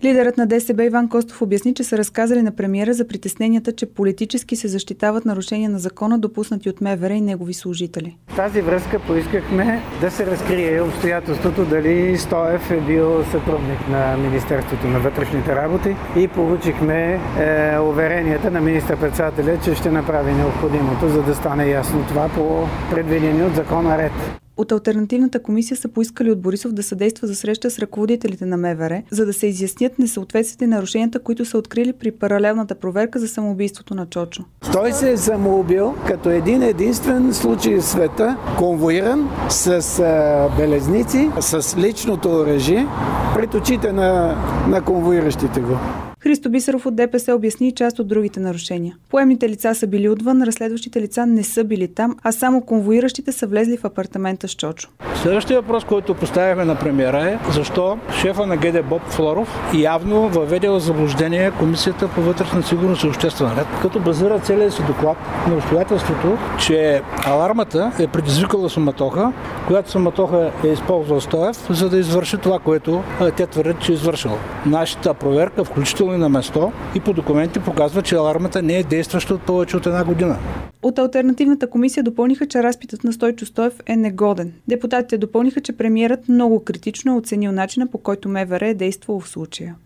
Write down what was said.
Лидерът на ДСБ Иван Костов обясни, че са разказали на премиера за притесненията, че политически се защитават нарушения на закона, допуснати от МВР и негови служители. В тази връзка поискахме да се разкрие обстоятелството дали Стоев е бил сътрудник на Министерството на вътрешните работи и получихме уверенията на министър-председателя, че ще направи необходимото, за да стане ясно това по предвидени от закона ред. От алтернативната комисия са поискали от Борисов да съдейства за среща с ръководителите на МВР, за да се изяснят несъответствията и нарушенията, които са открили при паралелната проверка за самоубийството на Чочо. Той се е самоубил като единствен случай в света, конвоиран с белезници, с личното оръжие пред очите на конвоиращите го. Христо Бисеров от ДПС обясни част от другите нарушения. Поемните лица са били отвън, разследващите лица не са били там, а само конвоиращите са влезли в апартамента с Чочо. Следващия въпрос, който поставяме на премиера е защо шефа на ГД Боб Флоров явно въведе в заблуждение Комисията по вътрешна сигурност и обществен ред, като базира целия си доклад на обстоятелството, че алармата е предизвикала суматоха, която суматоха е използвал Стоев, за да извърши това, което те твърдят, че е извършил. Нашата проверка, включително на место и по документи показва, че алармата не е действаща от повече от една година. От алтернативната комисия допълниха, че разпитът на Стойчо Стоев е негоден. Депутатите допълниха, че премиерът много критично е оценил начина, по който МВР е действал в случая.